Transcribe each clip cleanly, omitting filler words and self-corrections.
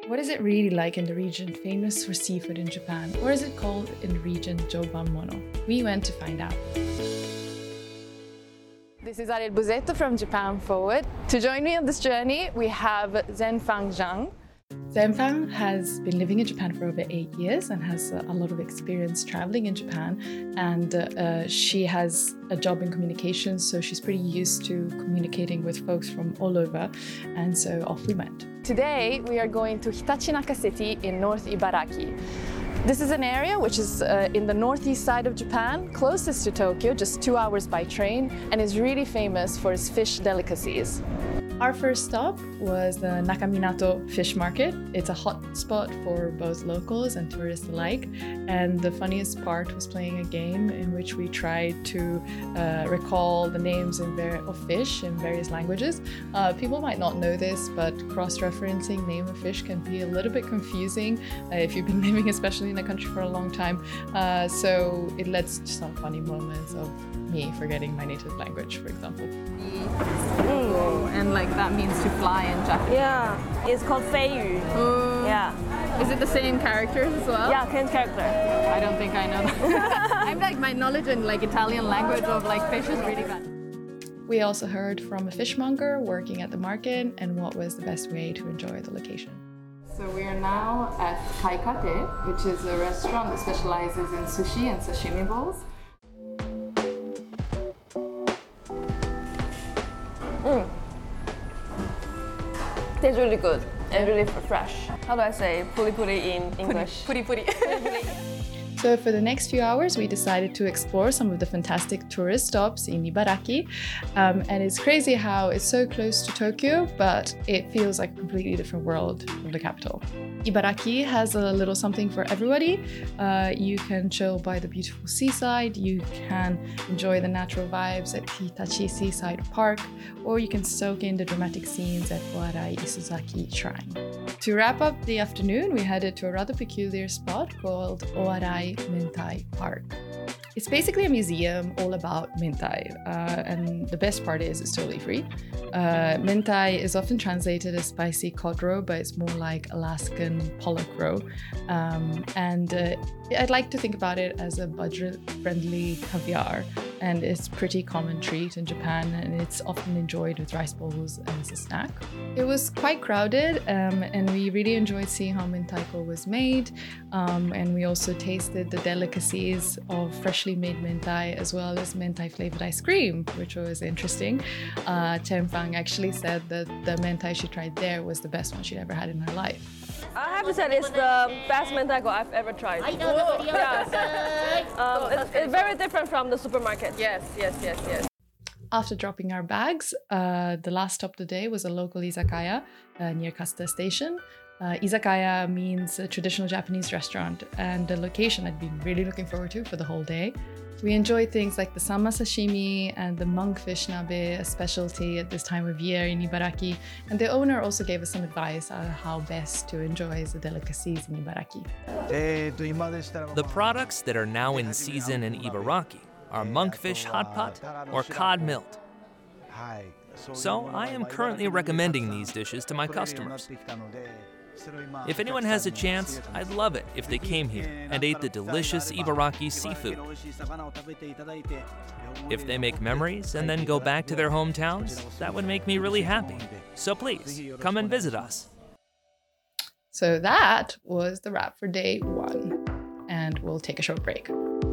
What is it really like in the region famous for seafood in Japan? Or is it called in the region Jobanmono? We went to find out. This is Ariel Buzetto from Japan Forward. To join me on this journey, we have Zhenfang Zhang. Zhenfang has been living in Japan for over 8 years and has a lot of experience traveling in Japan. And she has a job in communications, so she's pretty used to communicating with folks from all over. And so off we went. Today, we are going to Hitachinaka City in North Ibaraki. This is an area which is in the northeast side of Japan, closest to Tokyo, just 2 hours by train, and is really famous for its fish delicacies. Our first stop was the Nakaminato Fish Market. It's a hot spot for both locals and tourists alike. And the funniest part was playing a game in which we tried to recall the names of fish in various languages. People might not know this, but cross-referencing name of fish can be a little bit confusing if you've been living, especially in a country for a long time. So it led to some funny moments of me forgetting my native language, for example. And like that means to fly in Japanese. Yeah, it's called feiyu. Yeah. Is it the same characters as well? Yeah, same character. I don't think I know that. I'm like, my knowledge in like Italian language of like fish is really bad. We also heard from a fishmonger working at the market and what was the best way to enjoy the location. So we are now at Kaikate, which is a restaurant that specializes in sushi and sashimi bowls. Tastes really good and really fresh. How do I say puri-puri in English? Puri-puri. So for the next few hours, we decided to explore some of the fantastic tourist stops in Ibaraki. And it's crazy how it's so close to Tokyo, but it feels like a completely different world from the capital. Ibaraki has a little something for everybody. You can chill by the beautiful seaside, you can enjoy the natural vibes at Hitachi Seaside Park, or you can soak in the dramatic scenes at Oarai Isozaki Shrine. To wrap up the afternoon, we headed to a rather peculiar spot called Oarai Mentai Park. It's basically a museum all about mentai, and the best part is it's totally free. Mentai is often translated as spicy cod roe, but it's more like Alaskan pollock roe. I'd like to think about it as a budget-friendly caviar, and it's a pretty common treat in Japan, and it's often enjoyed with rice bowls as a snack. It was quite crowded, and we really enjoyed seeing how mentaiko was made, and we also tasted the delicacies of freshly made mentai as well as mentai flavored ice cream, which was interesting. Zhenfang actually said that the mentai she tried there was the best one she'd ever had in her life. I have to say it's the best mentaiko I've ever tried. It's very different from the supermarket. Yes. After dropping our bags, the last stop of the day was a local izakaya near Kasuta Station. Izakaya means a traditional Japanese restaurant, and the location I'd been really looking forward to for the whole day. We enjoyed things like the samba sashimi and the monkfish nabe, a specialty at this time of year in Ibaraki, and the owner also gave us some advice on how best to enjoy the delicacies in Ibaraki. The products that are now in season in Ibaraki are monkfish hot pot or cod milt. So I am currently recommending these dishes to my customers. If anyone has a chance, I'd love it if they came here and ate the delicious Ibaraki seafood. If they make memories and then go back to their hometowns, that would make me really happy. So please, come and visit us. So that was the wrap for day 1, and we'll take a short break.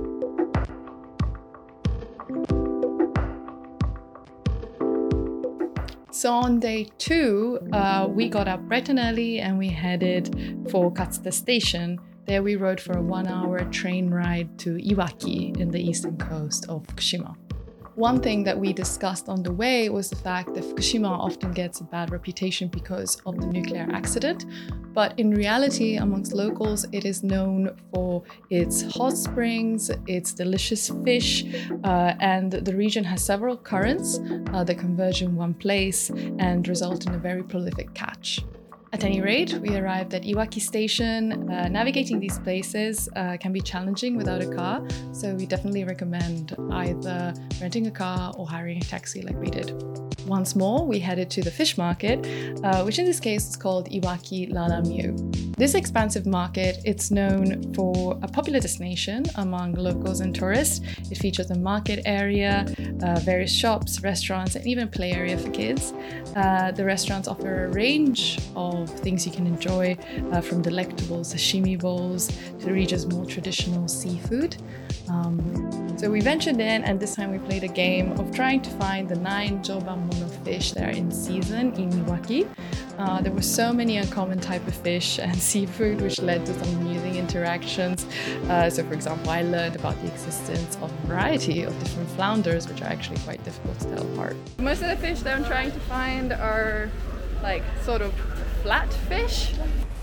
So on day 2, we got up bright and early and we headed for Kasuta Station. There we rode for a 1-hour train ride to Iwaki in the eastern coast of Fukushima. One thing that we discussed on the way was the fact that Fukushima often gets a bad reputation because of the nuclear accident, but in reality, amongst locals, it is known for its hot springs, its delicious fish, and the region has several currents that converge in one place and result in a very prolific catch. At any rate, we arrived at Iwaki Station. Navigating these places can be challenging without a car, so we definitely recommend either renting a car or hiring a taxi like we did. Once more, we headed to the fish market, which in this case is called Iwaki Lalamyu. This expansive market, it's known for a popular destination among locals and tourists. It features a market area, various shops, restaurants, and even play area for kids. The restaurants offer a range of things you can enjoy, from delectable sashimi bowls to the region's more traditional seafood. So we ventured in, and this time we played a game of trying to find the 9 jobanmono fish that are in season in Iwaki. There were so many uncommon type of fish and seafood, which led to some amusing interactions. So for example, I learned about the existence of a variety of different flounders, which are actually quite difficult to tell apart. Most of the fish that I'm trying to find are like sort of flat fish.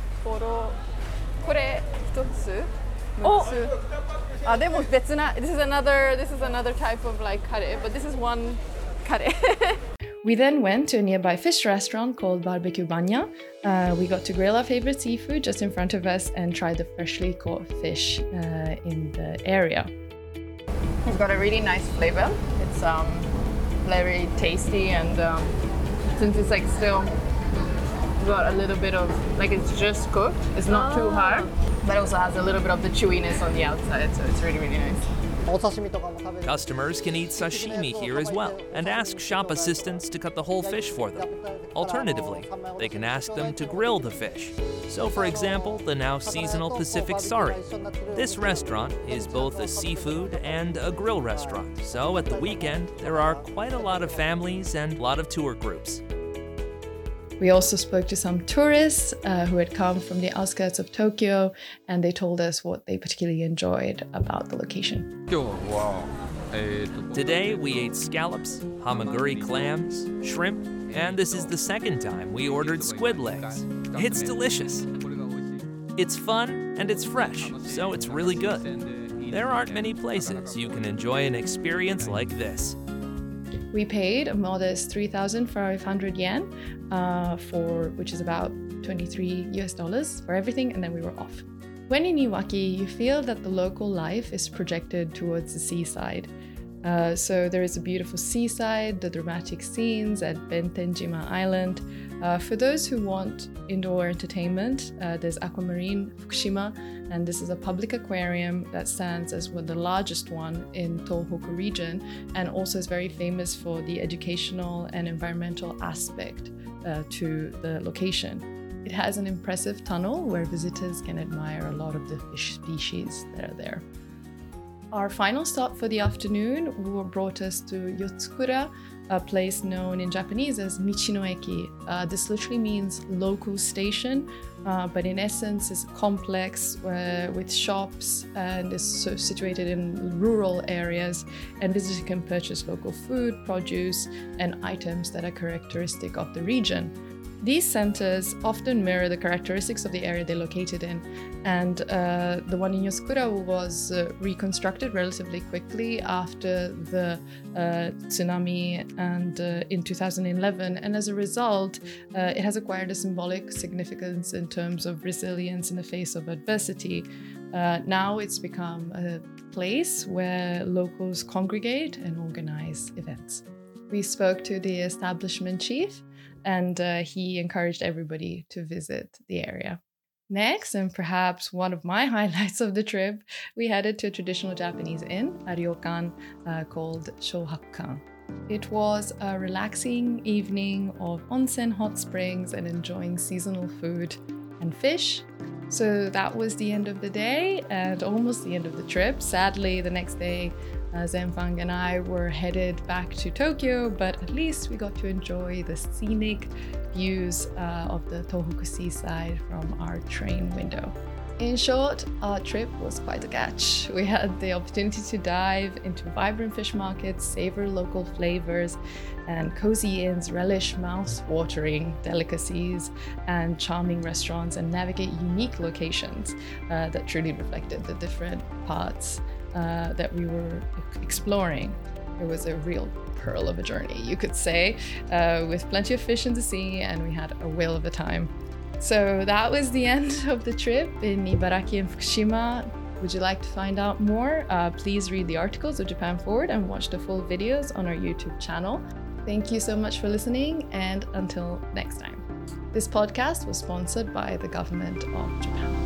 This is another type of like kare, but this is one kare. We then went to a nearby fish restaurant called Barbecue Banya. We got to grill our favorite seafood just in front of us and try the freshly caught fish in the area. It's got a really nice flavor. It's very tasty, and since it's like still got a little bit of, like it's just cooked, it's not too hard, but also has a little bit of the chewiness on the outside, so it's really, really nice. Customers can eat sashimi here as well and ask shop assistants to cut the whole fish for them. Alternatively, they can ask them to grill the fish. So for example, the now seasonal Pacific Sari. This restaurant is both a seafood and a grill restaurant, so at the weekend there are quite a lot of families and a lot of tour groups. We also spoke to some tourists who had come from the outskirts of Tokyo, and they told us what they particularly enjoyed about the location. Today we ate scallops, hamaguri clams, shrimp, and this is the second time we ordered squid legs. It's delicious. It's fun and it's fresh, so it's really good. There aren't many places you can enjoy an experience like this. We paid a modest 3,500 yen, which is about $23 for everything, and then we were off. When in Iwaki, you feel that the local life is projected towards the seaside. So there is a beautiful seaside, the dramatic scenes at Bentenjima Island. For those who want indoor entertainment, there's Aquamarine Fukushima, and this is a public aquarium that stands as the largest one in Tohoku region, and also is very famous for the educational and environmental aspect to the location. It has an impressive tunnel where visitors can admire a lot of the fish species that are there. Our final stop for the afternoon brought us to Yotsukura, a place known in Japanese as Michinoeki. This literally means local station, but in essence is a complex with shops and is situated in rural areas, and visitors can purchase local food, produce, and items that are characteristic of the region. These centers often mirror the characteristics of the area they're located in, and the one in Yotsukura was reconstructed relatively quickly after the tsunami and in 2011, and as a result, it has acquired a symbolic significance in terms of resilience in the face of adversity. Now it's become a place where locals congregate and organize events. We spoke to the establishment chief, and he encouraged everybody to visit the area. Next, and perhaps one of my highlights of the trip, we headed to a traditional Japanese inn, a ryokan called Shohakukan. It was a relaxing evening of onsen hot springs and enjoying seasonal food and fish. So that was the end of the day and almost the end of the trip. Sadly, the next day, Zenfang and I were headed back to Tokyo, but at least we got to enjoy the scenic views of the Tohoku seaside from our train window. In short, our trip was quite a catch. We had the opportunity to dive into vibrant fish markets, savor local flavors, and cozy inns relish mouth-watering delicacies and charming restaurants, and navigate unique locations that truly reflected the different parts that we were exploring. It was a real pearl of a journey, you could say, with plenty of fish in the sea, and we had a whale of a time. So that was the end of the trip in Ibaraki and Fukushima. Would you like to find out more? Please read the articles of Japan Forward and watch the full videos on our YouTube channel. Thank you so much for listening, and until next time. This podcast was sponsored by the Government of Japan.